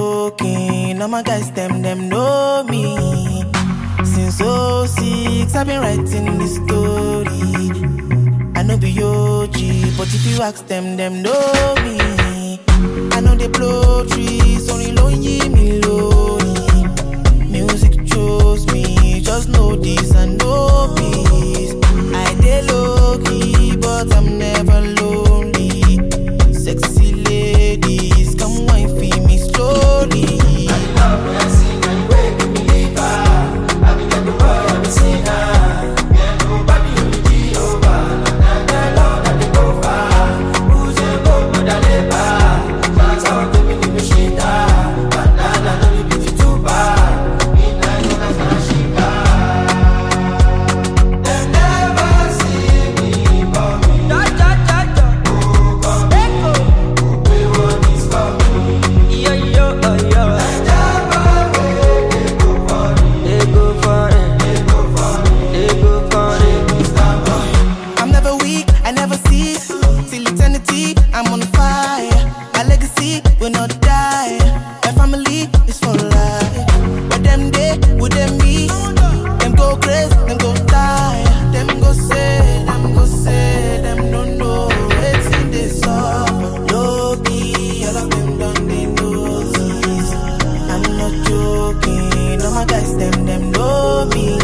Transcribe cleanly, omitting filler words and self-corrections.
joking. All my guys, them know me. Since '06, I've been writing this story. I know be OG, but if you ask them know me. I know they blow trees, only lonely me lonely. Music chose me, just know this and know peace. I dey low key, but I'm never lonely. Sexy ladies, come wine for me slowly. I love when I sing and you wake me believer. I be get the boy, I be sinner. Yeah, nobody only Jehovah. And the Lord that they go far. Who's a go for the labor? That's how they make me shit. Banana, no be beauty too bad. Midnight, no night, no shika. Them never see me coming. Oh, come. Who pay what is coming? Yo, yo, oh, yo. I'm never weak, I never cease. Till eternity, I'm on fire. My legacy will not die. My family is for life. But them day, would them be? Them go crazy, them go die. Them go say, them don't know. It's in this song. Low key, all of them done, they know this. I'm not joking. All my guys, them know me.